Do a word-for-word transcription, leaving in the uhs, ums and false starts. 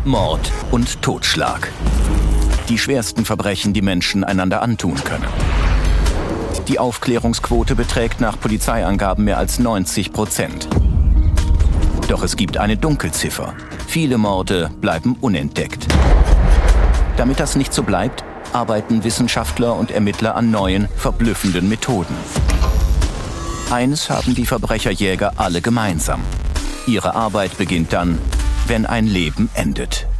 Mord und Totschlag. Die schwersten Verbrechen, die Menschen einander antun können. Die Aufklärungsquote beträgt nach Polizeiangaben mehr als neunzig Prozent. Doch es gibt eine Dunkelziffer. Viele Morde bleiben unentdeckt. Damit das nicht so bleibt, arbeiten Wissenschaftler und Ermittler an neuen, verblüffenden Methoden. Eines haben die Verbrecherjäger alle gemeinsam. Ihre Arbeit beginnt dann, wenn ein Leben endet.